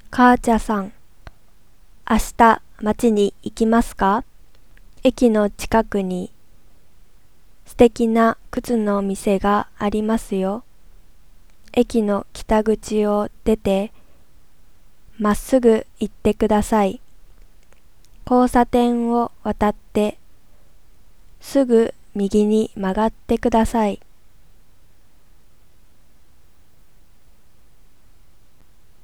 母ちゃさん、明日町に行きますか？駅の近くに素敵な靴のお店がありますよ。駅の北口を出て、まっすぐ行ってください。交差点を渡って、すぐ右に曲がってください。